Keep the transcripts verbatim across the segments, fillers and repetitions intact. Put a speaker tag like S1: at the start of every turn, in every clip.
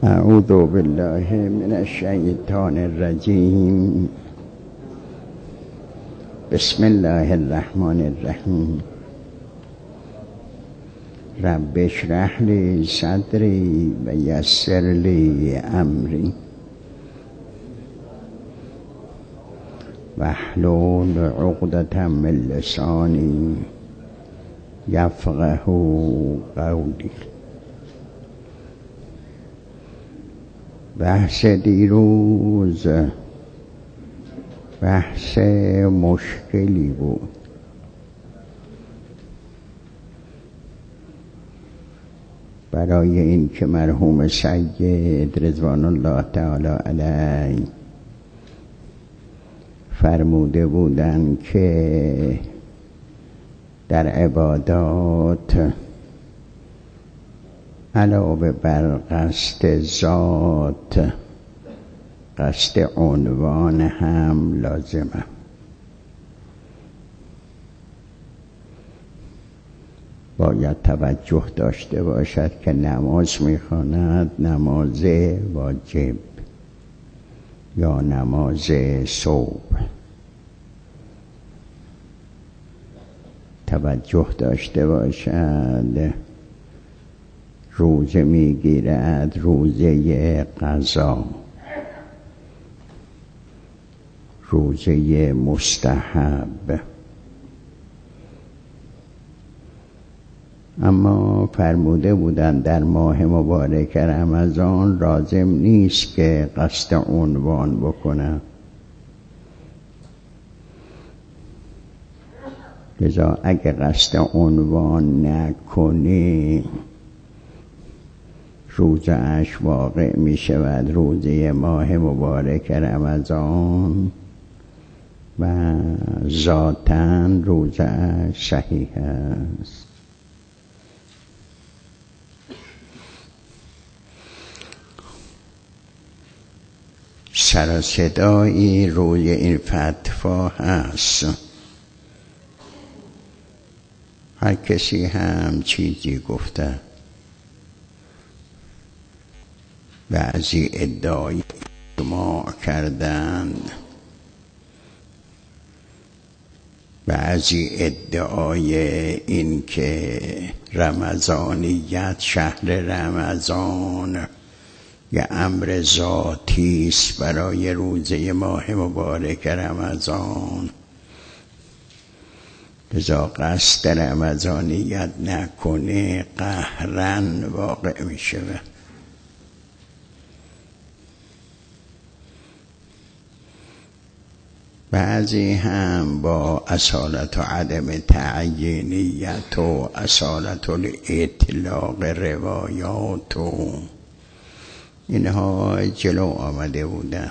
S1: اعوذ بالله من الشیطان الرجیم. بسم الله الرحمن الرحیم. رب اشرح لی صدری و یسر لی امری واحلل عقدة من لسانی یفقهوا قولی. بحث دیروز بحث مشکلی بود. برای این که مرحوم سید رضوان الله تعالی علیه فرموده بودند که در عبادات علاوه بر قصد ذات قصد عنوان هم لازمه. باید توجه داشته باشد که نماز میخواند نماز واجب یا نماز صبح. توجه داشته باشد روزه میگیرد روزه قضا، روزه مستحب. اما فرموده بودند در ماه مبارک رمضان لازم نیست که قصد عنوان بکنم، لذا اگه قصد عنوان نکنی روزه‌اش واقع می شود روزه ماه مبارک رمضان و ذاتاً روزه‌اش صحیح است. سر و صدایی روی این فتوا هست. هر کسی هم چیزی گفته. بعضی ادعای اجماع کردند، بعضی ادعای این که رمضانیت شهر رمضان یه امر ذاتی است برای روزه ماه مبارک رمضان، لذا قصد رمضانیت نکنه قهرن واقع می شود. بعضی هم با اصالت و عدم تعیینیت و اصالت الاطلاق روایات و اینها جلو آمده بودن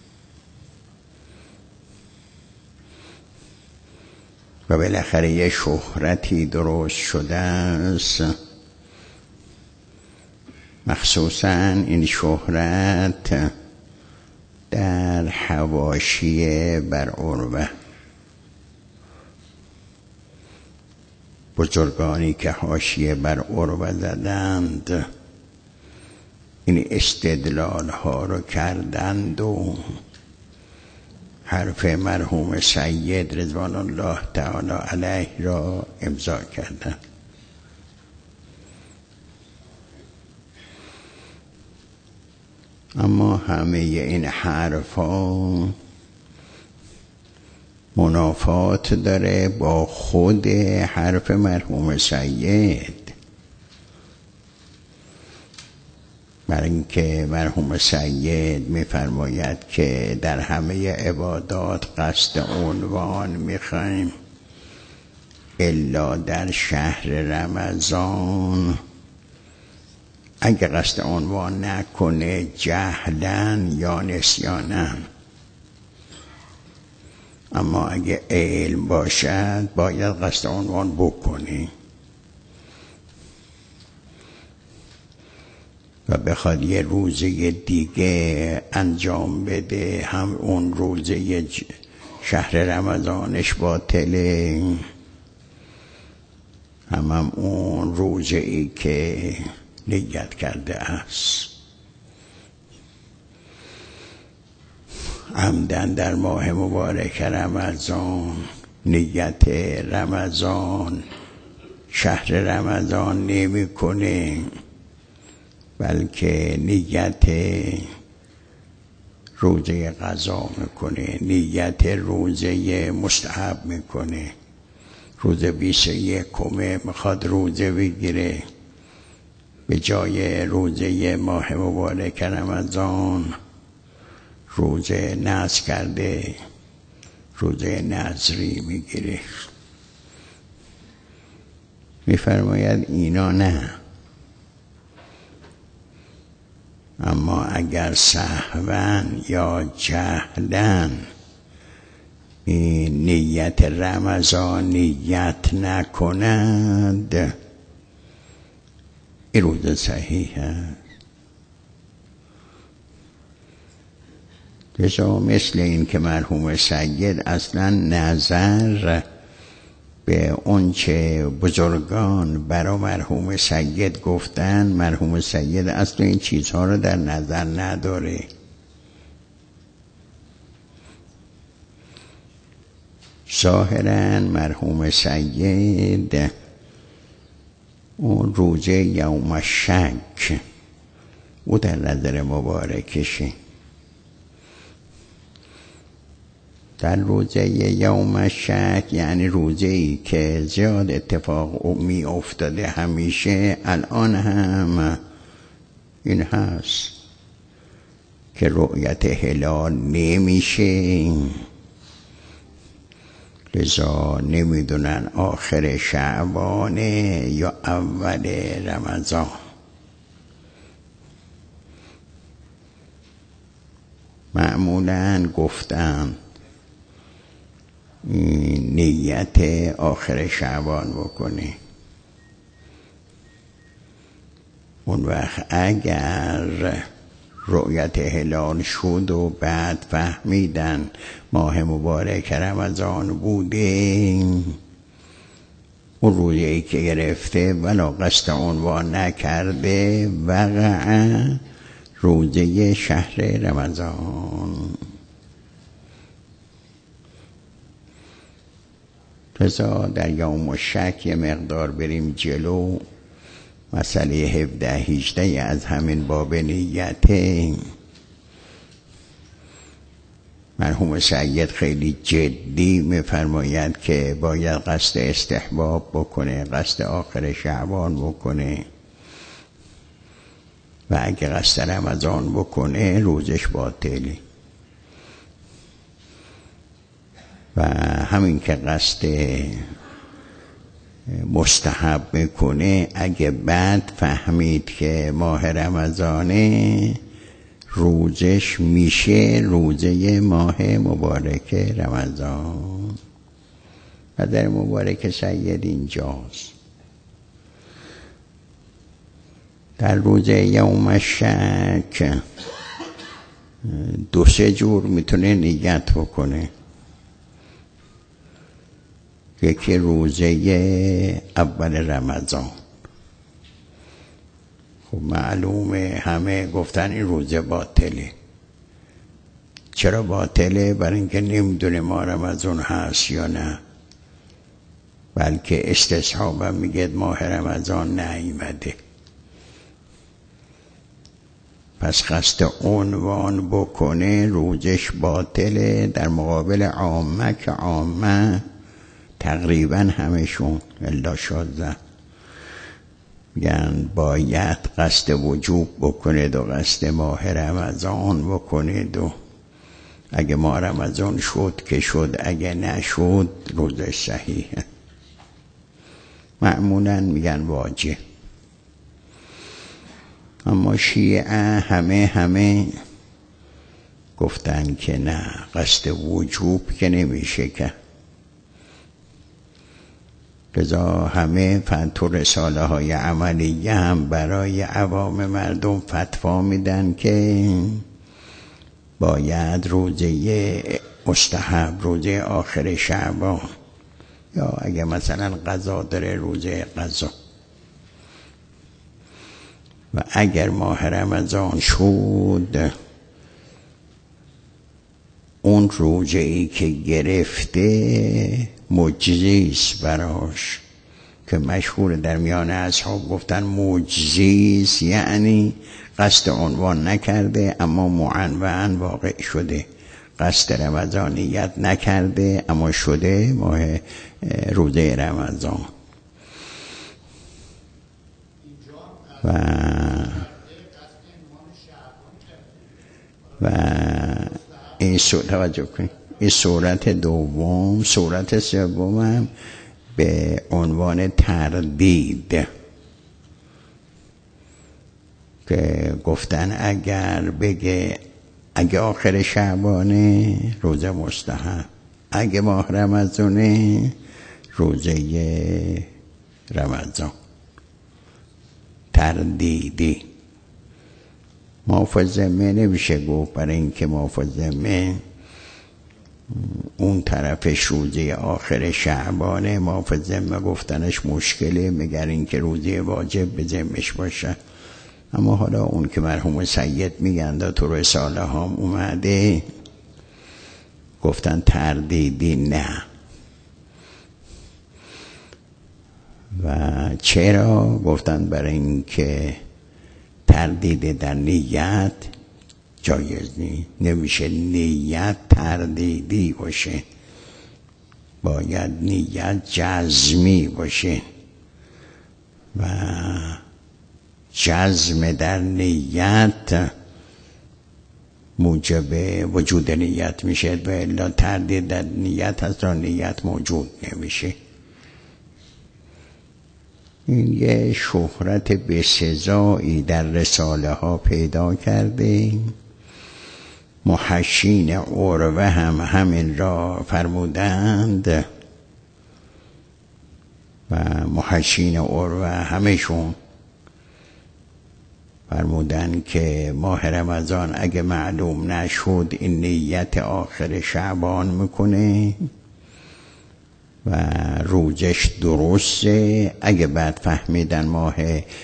S1: و بالاخره یه شهرتی درست شده است. مخصوصاً این شهرت در حواشی بر عروه، بزرگانی که حاشیه بر عروه زدند این استدلال ها رو کردند و حرف مرحوم سید رضوان الله تعالی علیه را امضا کردند. اما همه این حرفا منافات داره با خود حرف مرحوم سید، برای اینکه مرحوم سید میفرماید که در همه عبادات قصد عنوان میخوایم الا در شهر رمضان. اگه قصد عنوان نکنه جهلاً یا نسیاناً، اما اگه علم باشد باید قصد عنوان بکنی و بخواد یه روزه دیگه انجام بده هم اون روزه شهر رمضانش باطله، هم هم اون روزه ای که نیت کرده است. عمدن در ماه مبارک رمضان نیت رمضان شهر رمضان نمی کنه، بلکه نیت روزه قضا میکنه، نیت روزه مستحب میکنه. روز بیست و یکم میخواد روزه بگیره، به جای روزه ماه مبارک رمضان روزه نذر کرده، روزه نذری میگیره. میفرماید اینا نه، اما اگر سهواً یا جهلاً این نیت رمضان نیت نکند، این روز صحیح است. لذا مثل این که مرحوم سید اصلا نظر به اون چه بزرگان برای مرحوم سید گفتن، مرحوم سید اصلا این چیزها رو در نظر نداره. ظاهراً مرحوم سید اون روزه یوم شک او در نظر مبارکشه. در روزه یوم شک یعنی روزه ای که زیاد اتفاق می افتاده همیشه، الان هم این هست که رؤیت هلال نمیشه، لذا نمیدونن آخر شعبانه یا اول رمضان. معمولاً گفتم نیت آخر شعبان بکنه. اون وقت اگر رؤیت هلال شد و بعد فهمیدن ماه مبارک رمضان بوده، اون روزی که گرفته ولا قصد عنوان نکرده وقع روزه شهر رمضان. لذا در یوم شک یه مقدار بریم جلو. مسئله هفده هجده از همین باب نیته مرحوم سید خیلی جدی میفرماید که باید قصد استحباب بکنه، قصد آخر شعبان بکنه و اگه قصد رمضان بکنه روزش باطلی. و همین که قصد مستحب میکنه، اگه بعد فهمید که ماه رمضانه روزش میشه روزه ماه مبارک رمضان. و در مبارک سید اینجاست. در روزه یوم شک دو سه جور میتونه نیت بکنه. یکی روزه اول رمضان، خب معلومه همه گفتن این روزه باطله. چرا باطله؟ برای اینکه نمیدونه ماه رمضان هست یا نه، بلکه استصحابا میگه ماه رمضان نیامده. پس قصد عنوان بکنه روزش باطله. در مقابل عامه که عامه تقریبا همشون الا شازده میگن باید قصد وجوب بکنید و قصد ماه رمضان بکنید و اگه ماه رمضان شد که شد، اگه نشد روزش صحیحه. معمولا میگن واجب. اما شیعه همه همه گفتن که نه، قصد وجوب که نمیشه که. لذا همه فتو رساله های عملیه هم برای عوام مردم فتوا میدن که باید روزه مستحب، روزه آخر شعبان، یا اگه مثلا قضا داره روزه قضا. و اگر ماه رمضان شد اون روزه ای که گرفته معجزه‌ایست براش، که مشهور در میان اصحاب گفتن معجزه‌ایست یعنی قصد عنوان نکرده اما معنون واقع شده، قصد رمضانیت نکرده اما شده ماه روزه رمضان. و و این صورت توجه کنید، این صورت دوم. صورت سوم هم به عنوان تردید که گفتن اگر بگه اگه آخر شعبانه روزه مستحب، اگه ماه رمضانه روزه رمضان. تردیدی مافظمه نمیشه گفت، برای اینکه مافظمه اون طرفش روزه آخر شعبانه، مافظمه گفتنش مشکله مگر اینکه روزه واجب به ذمش باشه. اما حالا اون که مرحوم سید میگن تو رساله هام اومده گفتن تردیدی نه. و چرا؟ گفتن برای اینکه تردید در نیت جایز نیست، نمیشه نیت تردیدی باشه، باید نیت جزمی باشه و جزم در نیت موجب وجود نیت میشه و الا تردید در نیت هست و نیت موجود نمیشه. این یه شهرت بسزایی در رساله ها پیدا کرده. محشین عروه هم همین را فرمودند و محشین عروه همشون فرمودن که ماه رمضان اگه معلوم نشد این نیت آخر شعبان میکنه و روزش درسته. اگه بعد فهمیدن ماه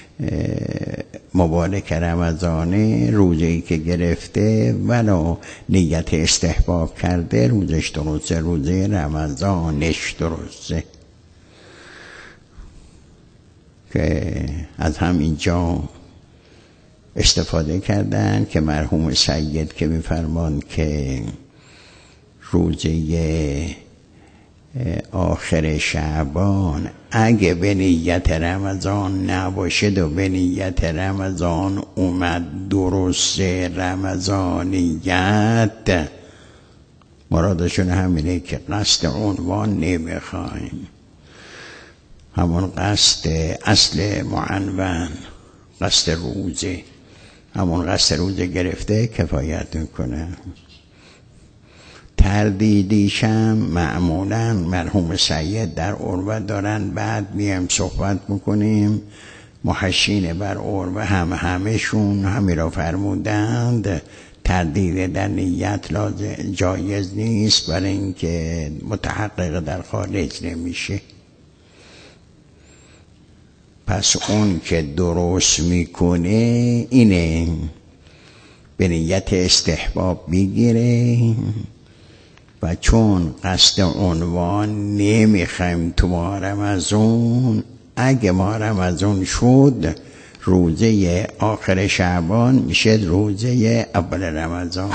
S1: مبارک رمضانه روزی که گرفته ولو نیت استحباب کرده روزش درسته، روزه رمضانش درسته. که از همینجا استفاده کردن که مرحوم سید که میفرمان که روزه آخر شعبان اگه به نیت رمضان نباشد و به نیت رمضان اومد درست رمضانیت، مرادشون همینه که قصد عنوان نمیخوایم، همون قصد اصل معنون، قصد روزه، همون قصد روزه گرفته کفایت میکنه. تردیدیشم معمولا مرحوم سید در عروه دارن، بعد میایم صحبت میکنیم. محشین بر عروه هم همشون همی را فرمودند تردید در نیت لازم جایز نیست، برای اینکه متحقق در خارج نمیشه. پس اون که درست میکنه اینه، به نیت استحباب میگیره و چون قصد عنوان نمیخوایم تو ماه رمضان، اگه ماه رمضان شد روزه آخر شعبان میشه روزه اول رمضان.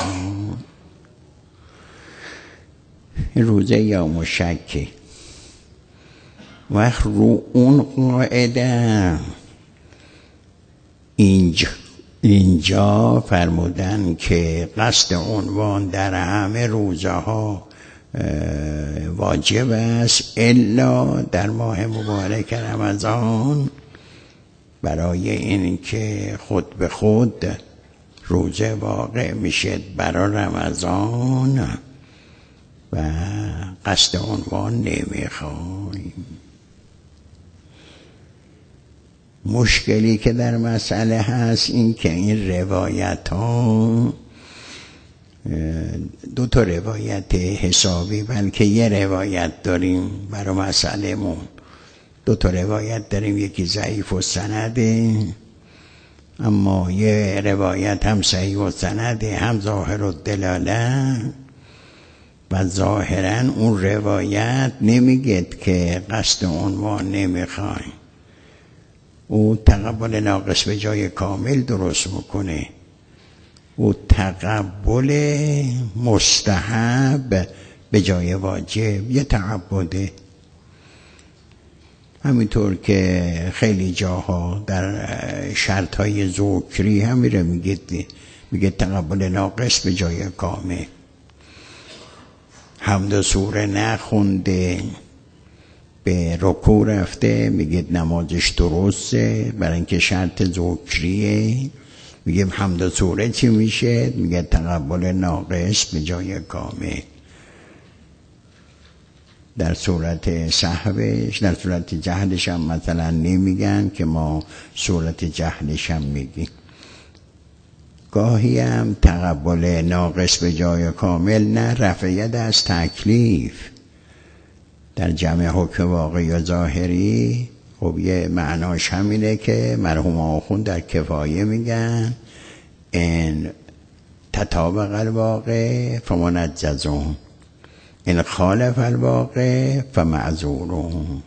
S1: این روزه یا مشکه وقت رو اون قاعده اینجا اینجا فرمودن که قصد عنوان در همه روزه ها واجب است الا در ماه مبارک رمضان، برای این که خود به خود روزه واقع میشه برای رمضان و قصد عنوان نمیخوایم. مشکلی که در مسئله هست این که این روایت ها دو تا روایت حسابی بلکه یه روایت داریم برای مسئله مون، دو تا روایت داریم، یکی ضعیف و سنده اما یه روایت هم صحیح و سنده هم ظاهر و دلاله و ظاهرا اون روایت نمیگه که قصد عنوان نمیخوایم، او تقبل ناقص به جای کامل درست میکنه، او تقبل مستحب به جای واجب یه تعبده. همینطور که خیلی جاها در شرطهای ذکری هم میره میگه میگه تقبل ناقص به جای کامل. حمد و سوره نخونده به رکوع رفته میگه نمازش درسته برای اینکه شرط ذکریه. میگه حمد و سوره چی میشه؟ میگه تقبل ناقص به جای کامل. در صورت سهوش، در صورت جهلش هم مثلا نمیگن که ما صورت جهلش هم میگیم. گاهی هم تقبل ناقص به جای کامل نه رفعیت از تکلیف در جمع حکم واقعی و ظاهری. خب یه معناش همینه که مرحوم آخوند در کفایه میگن ان تطابق الواقع فمنجزون، ان خالف الواقع فمعذورون.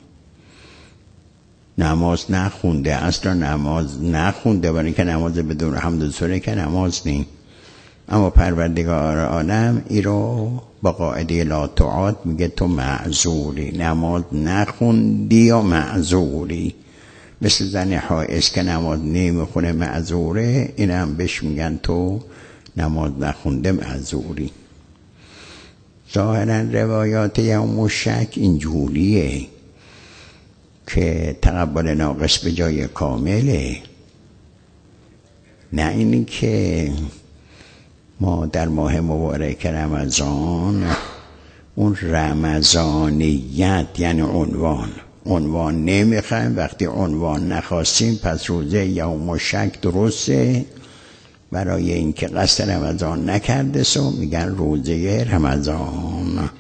S1: نماز نخونده، اصلا نماز نخونده برای که نماز بدون حمد و سوره که نماز نیم، اما پروردگار عالم ای رو با قاعده لا تعاد میگه تو معذوری، نماز نخوندی و معذوری. مثل زن حائض که نماز نمیخونه معذوره، این هم بهش میگن تو نماز نخونده معذوری. ظاهرا روایات یوم شک اینجوریه که تقبل ناقص به جای کامله، نه اینی که ما در ماه مبارک رمضان اون رمضانیت یعنی عنوان عنوان نمیخوایم، وقتی عنوان نخواستیم پس روزه یوم شک درسته برای اینکه قصد رمضان نکرده سو میگن روزه رمضان.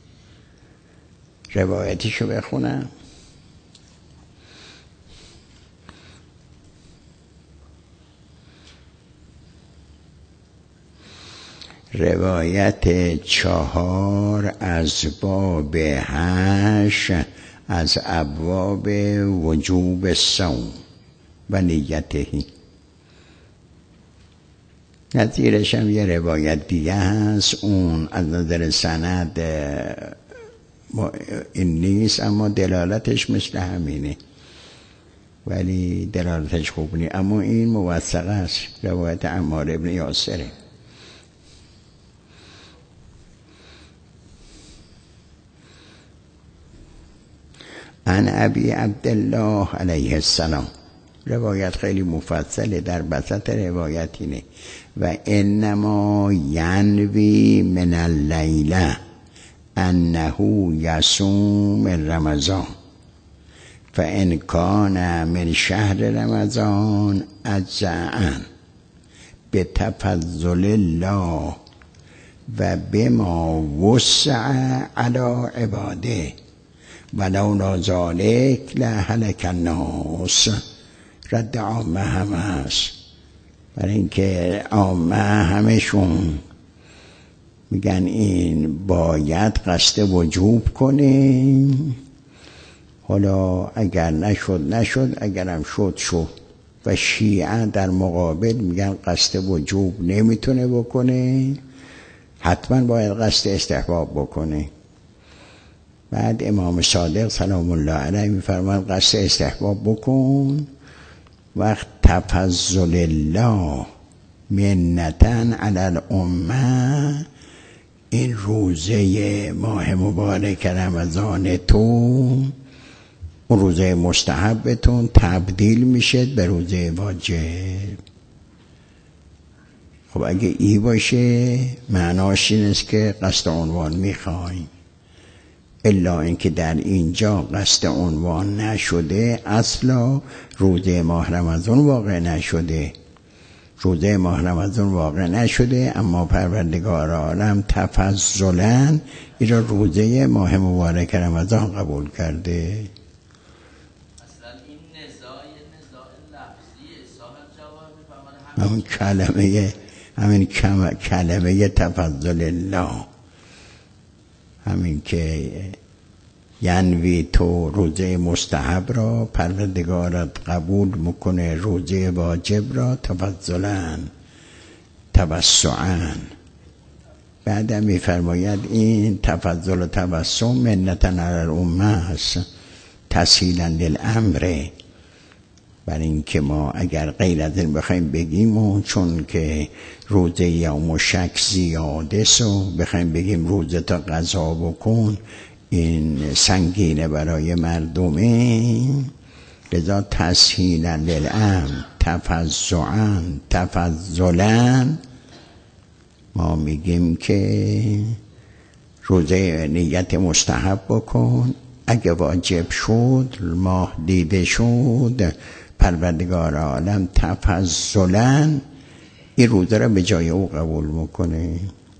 S1: روایتیشو بخونم. روایت چهار از باب هشت از ابواب وجوب الصوم و نیتهی. نظیرش هم یه روایت دیگه هست، اون از نظر سند این نیست اما دلالتش مثل همینه، ولی دلالتش خوب نیست، اما این موثقه است. روایت عمار ابن یاسره. عن ابی عبدالله علیه السلام. روایت خیلی مفصله، در بسط روایت اینه و انما ینوی من اللیله انه یصوم رمضان فان کان من شهر رمضان اجزاء بتفضل الله و بما وسع علی عباده ولولا ذلک لهلک الناس. رد عامه هم هست، برای اینکه عامه همشون میگن این باید قصد وجوب کنیم، حالا اگر نشد نشد، اگرم شد شد. و شیعه در مقابل میگن قصد وجوب نمیتونه بکنه، حتما باید قصد استحباب بکنه. بعد امام صادق سلام الله علیه میفرمان قصد استحباب بکن. وقت تفضل الله منتن علی الامه، این روزه ماه مبارک رمضان تو، اون روزه مستحبتون تبدیل میشه به روزه واجب. خب اگه ای باشه معناش این است که قصد عنوان میخوایم، الا اینکه در اینجا قصد عنوان نشده، اصلا روزه ماه رمضان واقع نشده، روزه ماه رمضان واقع نشده، اما پروردگار عالم تفضلاً این را روزه ماه مبارک رمضان قبول کرده.
S2: اصلا این نزاع نزاع لفظیه، صاحب جواب میفرماده
S1: همون کلمه، همین کلمه تفضل الله.
S2: همین کلمه تفضل الله. اصلا این نزاع نزاع لفظیه، صاحب جواب میفرماده همین کلمه تفضل الله.
S1: همون کلمه همین کلمه تفضل الله.
S2: اصلا این نزاع نزاع لفظیه، صاحب جواب میفرماده همین کلمه تفضل الله.
S1: همین که ینوی تو روزه مستحب را، پروردگارت قبول میکنه روزه واجب را تفضلاً توسعاً. بعدم میفرماید این تفضل و توسع منتاً علی الامه است، تسهیلاً للامر، برای اینکه ما اگر غیر از این بخوایم بگیم و چون که روزه یوم شک زیاده سو بخوایم بگیم روزه تا قضا بکن، این سنگینه برای مردمه. لذا تسهیلاً للامر تفضعاً تفضلاً ما میگیم که روزه نیت مستحب بکن، اگه واجب شد ماه دیده شد پروردگار عالم تفضلاً این روزه را به جای او قبول میکنه.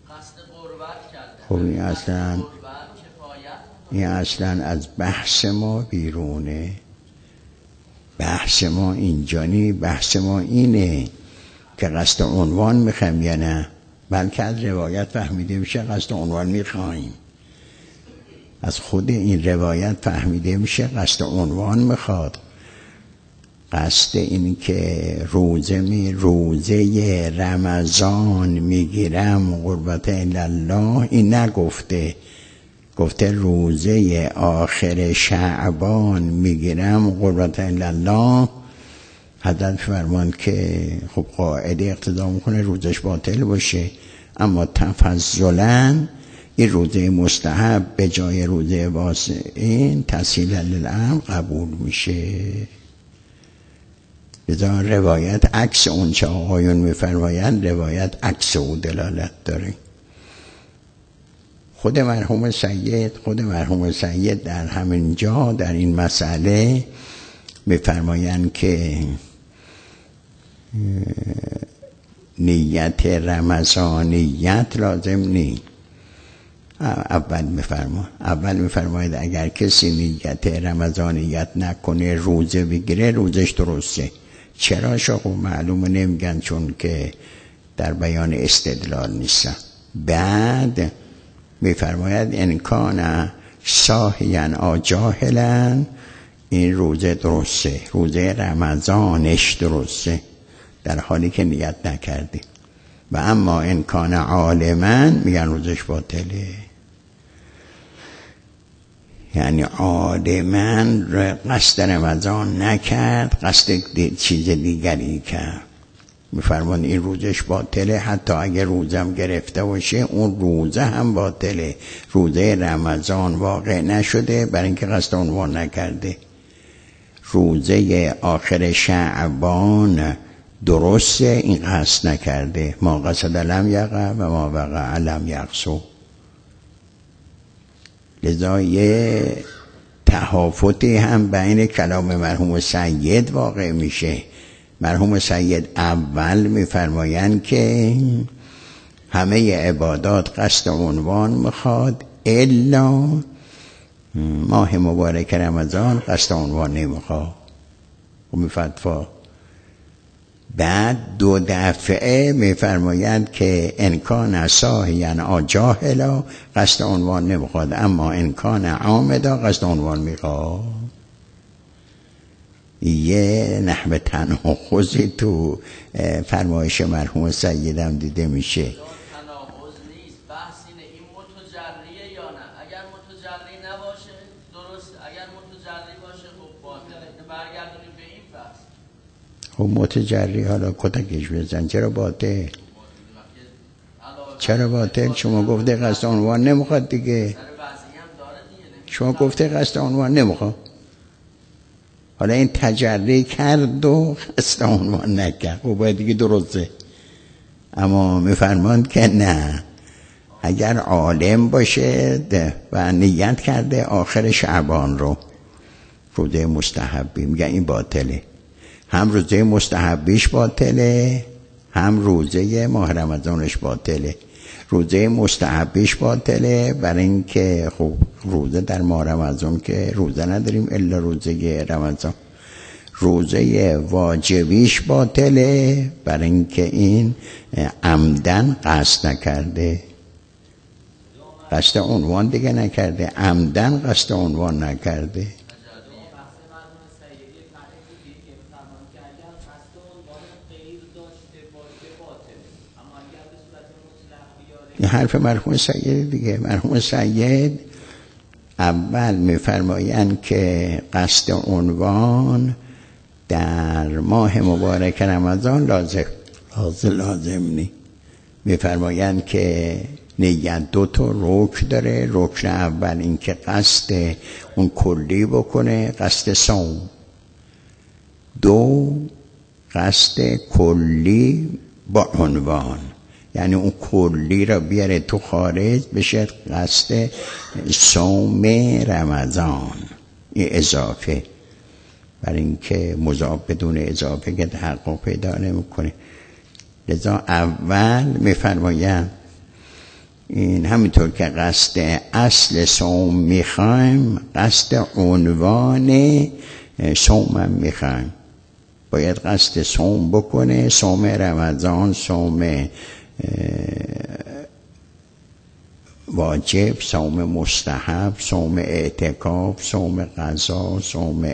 S1: خب این اصلا این اصلا از بحث ما بیرونه. بحث ما اینجا نی، بحث ما اینه که قصد عنوان میخوایم یا نه، بلکه از روایت فهمیده میشه قصد عنوان میخوایم. از خود این روایت فهمیده میشه قصد عنوان میخواد. قصد این که روزه می روزه رمضان میگیرم قربت الله این نگفته، گفته روزه آخر شعبان میگیرم قربت الله. حضرت فرمان که خب قاعده اقتضا میکنه روزش باطل باشه، اما تفضلاً این روزه مستحب به جای روزه واسع این تسهیلاً للامر قبول میشه. لذا روایت عکس اون چه آقایون میفرمایند، روایت عکس او دلالت داره. خود مرحوم سید خود مرحوم سید در همین جا در این مسئله میفرمایند که نیت رمضانیت لازم نی. اول میفرما اول میفرماید اگر کسی نیت رمضانیت نکنه روزه بگیره روزش درسته. چرا شاخو معلومه نمیگن، چون که در بیان استدلال نیستن. بعد میفرماید ان کان ساهیا او جاهلا این روزه درسته، روزه رمضانش درسته در حالی که نیت نکردی. و اما ان کان عالما میگن روزش باطله. یعنی عالما قصد رمضان نکرد، قصد چیز دیگری کرد، میفرمان این روزش باطله. حتی اگر روزم گرفته باشه اون روزه هم باطله. روزه رمضان واقع نشده برای اینکه قصد عنوان نکرده. روزه آخر شعبان درسته، این قصد نکرده. ما قصد لم یقع و ما وقع لم یقصد. لذا یه تهافتی هم بین کلام مرحوم سید واقع میشه. مرحوم سید اول میفرمایند که همه عبادات قصد عنوان میخواد الا ماه مبارک رمضان قصد عنوان نمیخواد و میفتوا. بعد دو دفعه میفرمایند که انکان ساهیا او جاهلا قصد عنوان نمیخواد، اما انکان عامدا قصد عنوان میخواد. یه نحو تناقضی تو فرمایش مرحوم سیدم دیده میشه.
S2: تناقض نیست، بحث اینه این متجریه یا نه. اگر متجری نباشه درست، اگر متجری باشه خب باطله. برگردونیم به این بحث.
S1: خب متجری حالا کتکش بزن، چرا باطل؟ چرا باطل؟ شما گفته قصد عنوان نمیخواد دیگه. شما گفته قصد عنوان نمیخواد، حالا این تجری کرد و قصد عنوان نکرد، خب باید دیگه درسته. اما میفرماند که نه، اگر عالم باشه و نیت کرده آخر شعبان رو روزه مستحبی، میگن این باطله. هم روزه مستحبیش باطله، هم روزه ماه رمضانش باطله. روزه مستحبیش باطله برای اینکه خب روزه در ماه رمضان که روزه نداریم الا روزه رمضان. روزه واجبیش باطله برای اینکه این عمدن قصد نکرده. قصد عنوان دیگه نکرده، عمدن قصد عنوان نکرده. این حرف مرحوم سید دیگه. مرحوم سید اول میفرمایند که قصد عنوان در ماه مبارک رمضان لازم لازم لازم نی. میفرمایند که نیت دو تا رکن داره. رکن اول این که قصد اون کلی بکنه، قصد صوم. دو، قصد کلی با عنوان، یعنی اون کلی را بیاره تو خارج بشه قصد صوم رمضان. این اضافه، برای اینکه مضاف بدون اضافه که تحقق پیدا نمیکنه. لذا اول میفرمایم این همینطور که قصد اصل صوم میخوایم، قصد عنوان صوم میخوایم. باید قصد صوم بکنه، صوم رمضان، صوم واجب، صوم مستحب، صوم اعتکاف، صوم قضا، صوم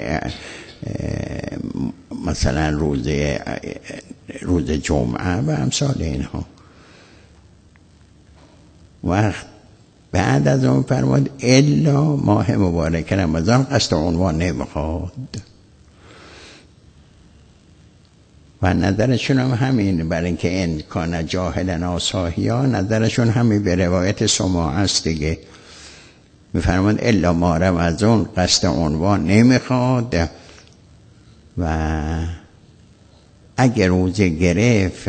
S1: مثلا روزه روز جمعه و امثال اینها. وقت بعد از اون فرمود الا ماه مبارک رمضان قصد عنوان نمیخواد. و نظرشون هم همین، برای اینکه ان کان جاهلا آساهیا، نظرشون همین به روایت سماع است دیگه. میفرماند الا ماه رمضان قصد عنوان نمیخواد و اگر روزه گرفت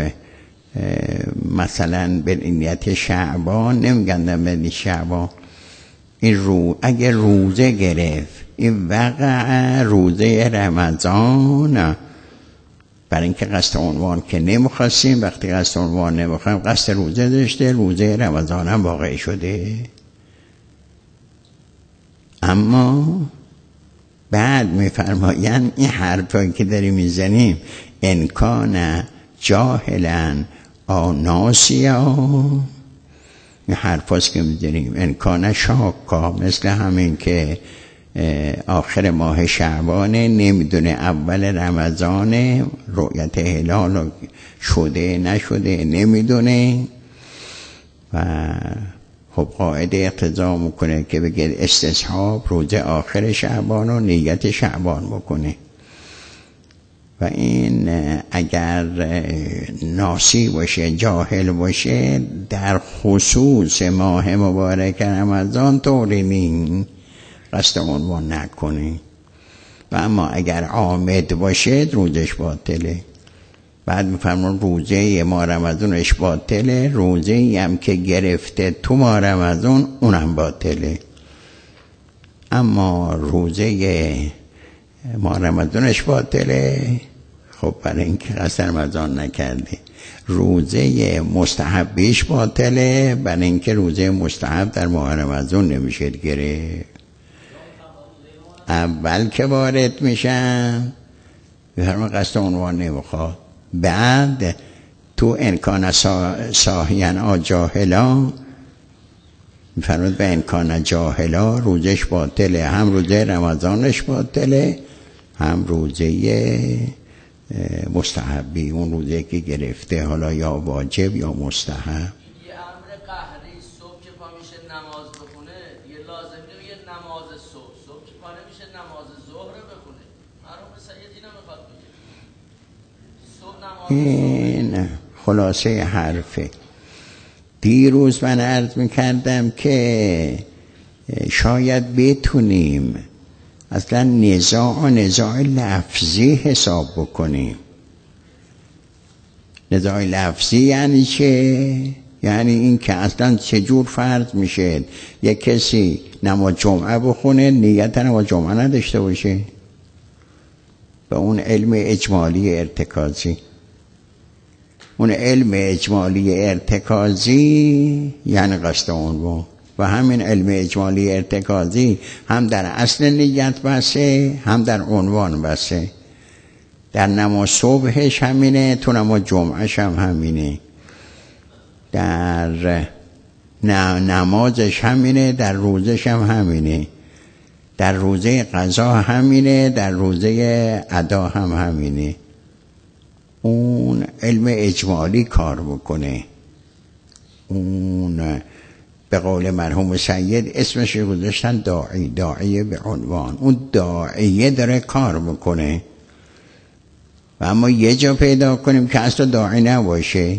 S1: مثلا به نیت شعبان، نمیگن به شعبان، این رو اگر روزه گرفت این وقع روزه رمضان، برای اینکه قصد عنوان که نمیخواستیم، وقتی قصد عنوان نمیخوایم قصد روزه داشته، روزه رمضان هم واقع شده. اما بعد میفرمایند این حرفایی که داریم میزنیم انکان جاهلا آ ناسیا، این حرفاست که میزنیم انکان شاکا، مثل همین که آخر ماه شعبانه نمیدونه اول رمضان رؤیت هلال شده نشده نمیدونه و خب قاعده اقتضا میکنه که بگه استصحاب روز آخر شعبان و نیت شعبان بکنه. و این اگر ناسی باشه، جاهل باشه، در خصوص ماه مبارک رمضان طوری نیم قصد عنوان نکنه. و اما اگر عامد باشه روزش باطله. بعد میفرمان روزه ما رمضانش باطله، روزه هم که گرفته تو ما رمضان اونم باطله. اما روزه ما رمضانش باطله، خب برای اینکه قصد رمضان نکرده. روزه مستحبیش باطله، برای اینکه روزه مستحب در ماه رمضان نمیشه گرفت. اول که وارد میشن بفرما قصد عنوان نمیخواد. بعد تو انکان ساهیان آ جاهلا میفرماد به انکان جاهلا روزش باطله، هم روزه رمضانش باطله هم روزه مستحبی، اون روزه که گرفته حالا یا واجب یا مستحب.
S2: یه امر قهری، صبح که پا میشه نماز بخونه یه لازم نیست یه نماز صبح، صبح که پا نمیشه نماز ظهر بخونه. مرحوم سید اینو میخواد بگه صبح نماز.
S1: این خلاصه حرفه. دیروز من عرض میکردم که شاید بتونیم اصلا نزاع و نزاع لفظی حساب بکنیم. نزاع لفظی یعنی چه؟ یعنی این که اصلا چجور فرض میشه یک کسی نماز جمعه بخونه نیت نماز جمعه نداشته باشه؟ به اون علم اجمالی ارتکازی. اون علم اجمالی ارتکازی یعنی قصد عنوان. و همین علم اجمالی ارتکازی هم در اصل نیت بسه هم در عنوان بسه. در نماز صبحش همینه، تو نماز جمعهش هم همینه. در نه نمازش همینه، در روزش هم همینه، در روزه قضا همینه، در روزه ادا هم همینه. اون علم اجمالی کار بکنه. اون به قول مرحوم سید اسمش رو گذاشتن داعی، داعی به عنوان. اون داعیه داره کار بکنه و اما یه جا پیدا کنیم که اصلا داعی نباشه.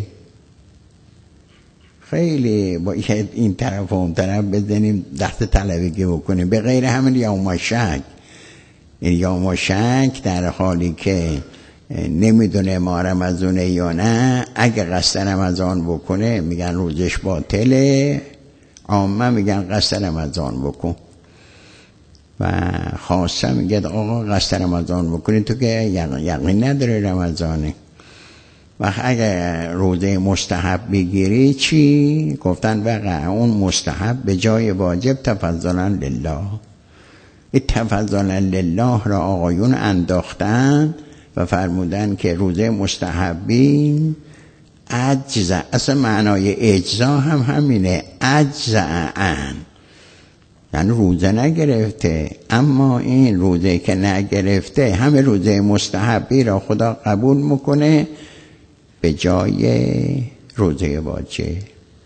S1: خیلی باید این طرف و اون طرف بزنیم، دست طلبگی بکنیم. به غیر همین یوم شک، این یوم شک در حالی که نمیدونه ما رمضونه یا نه، اگه قصد رمضان بکنه میگن روزش باطله، عامه میگن قصد رمضان بکن و خاصه میگه آقا قصد رمضان بکنی تو که یقین نداره رمضانه. و اگه روزه مستحب بگیری چی؟ گفتن بقیه اون مستحب به جای واجب تفضلا لله. این تفضلا لله را آقایون انداختن و فرمودن که روزه مستحبی اجزا، اصلا معنای اجزا هم همینه، اجزاءن، یعنی روزه نگرفته، اما این روزه که نگرفته همه روزه مستحبی را خدا قبول میکنه به جای روزه واجب.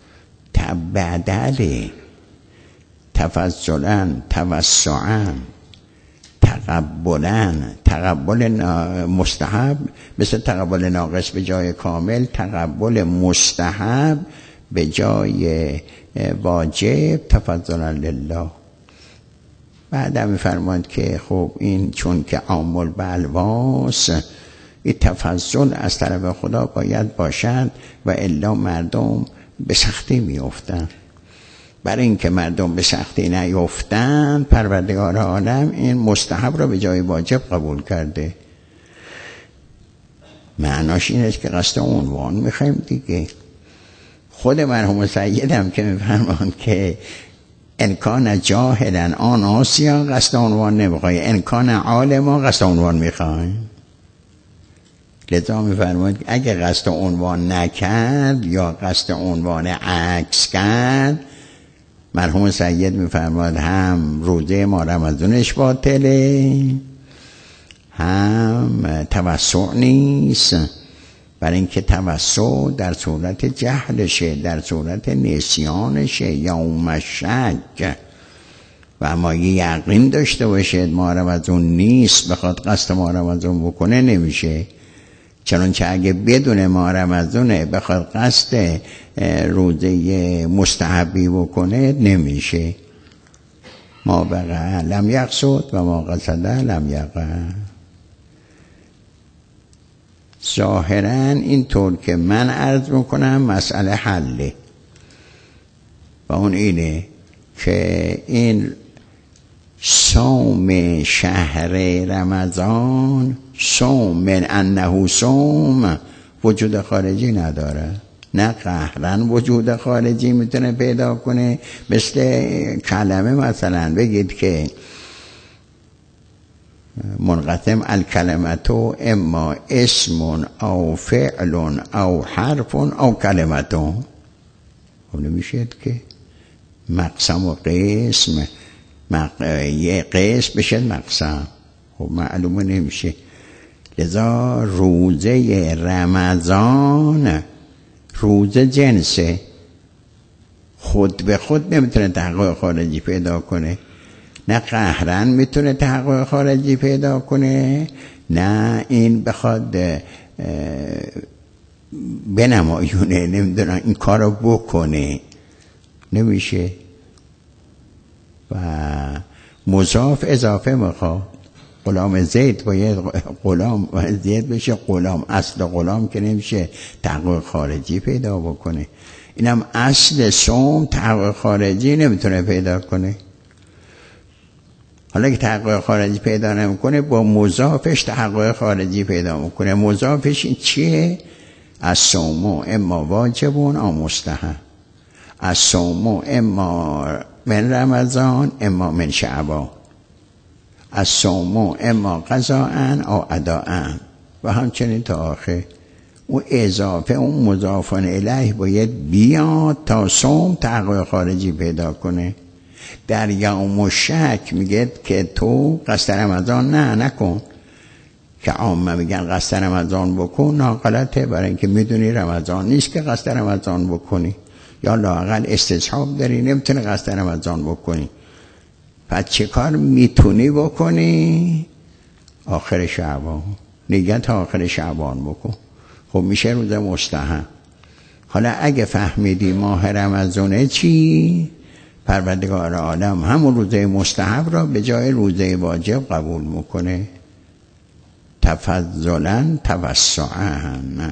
S1: تبدل، تفضلا، توسعا، تقبلا. تقبل مستحب مثل تقبل ناقص به جای کامل، تقبل مستحب به جای واجب تفضلا لله. بعد هم می‌فرماید که خب این چون که عامل بلواس، این تفضل از طرف خدا باید باشد و الا مردم به سختی میافتند. برای اینکه مردم به سختی نیفتند، پروردگار عالم این مستحب را به جای واجب قبول کرده. معناش این است که قصد عنوان میخوایم دیگه. خود مرحوم سید هم که میفرمان که انکان جاهلا آن آسیا قصد عنوان نمیخوای، انکان عالما قصد عنوان میخوای. لذا میفرماید اگه قصد عنوان نکرد یا قصد عنوان عکس کرد، مرحوم سید میفرماید هم روزه ما رمضانش باطله، هم توسع نیست. برای اینکه توسع در صورت جهلشه، در صورت نسیانشه، یوم شک. و اما یقین داشته باشید ما رمضان نیست، بخواد قصد ما رمضان بکنه نمیشه. چنانچه اگه بدون ما رمضانه بخواد قصد روزه مستحبی بکنه نمیشه. ما بقى لم یقصد و ما قصد لم یقع. ظاهرا اینطور که من عرض میکنم مسئله حله و اون اینه که این صوم شهر رمضان، صوم من انه صوم، وجود خارجی نداره. نه قهرن وجود خارجی میتونه پیدا کنه. مثل کلمه مثلا بگید که منقسم الکلمتو اما اسم او فعل او حرف او کلمتو. خب نمیشه که مقسم و قسم مق... یه قسم بشه مقسم، خب معلومه نمیشه. لذا روزه رمضان روزه جنسه، خود به خود نمیتونه تحقق خارجی پیدا کنه. نه قهرن میتونه تحقق خارجی پیدا کنه، نه این بخواد بنمایونه، نمیدونم این کارو بکنه، نمیشه. و مضاف اضافه میخواد. غلام زید باید غلام زید بشه غلام، اصل غلام که نمیشه تحقق خارجی پیدا بکنه. اینم اصل صوم تحقق خارجی نمیتونه پیدا کنه. حالا که تحقق خارجی پیدا نمیکنه با مضافش تحقق خارجی پیدا میکنه. مضافش این چیه؟ از صوم اما واجبون او مستحب، از صوم اما من رمضان اما من شعبان، از صوم اما قضاء او اداء و همچنین تا آخر. او اضافه اون مضافان الیه باید بیاد تا صوم تحقق خارجی پیدا کنه. در یوم الشک میگه که تو قصد رمضان نه نکن، که عامه میگن قصد رمضان بکن، نه غلطه، برای اینکه میدونی رمضان نیست که قصد رمضان بکنی، یا لااقل استصحاب داری نمیتونی قصد رمضان بکنی. پس چه کار میتونی بکنی؟ آخر شعبان نیت آخر شعبان بکن، خب میشه روز مستحب. حالا اگه فهمیدی ماه رمضانه چی؟ پروردگار عالم همون روزه مستحب را به جای روزه واجب قبول میکنه. تفضلا توسعا.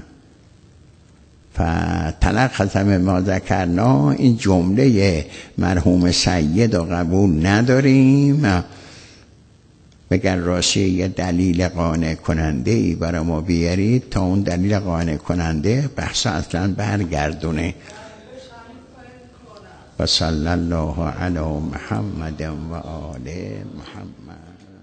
S1: فتلخص ما ذکرنا، این جمله مرحوم سید رو قبول نداریم، مگر راستی یه دلیل قانع کننده ای برای ما بیارید تا اون دلیل قانع کننده بحث اصلا برگردونه. و صلی الله علی محمد و آل محمد.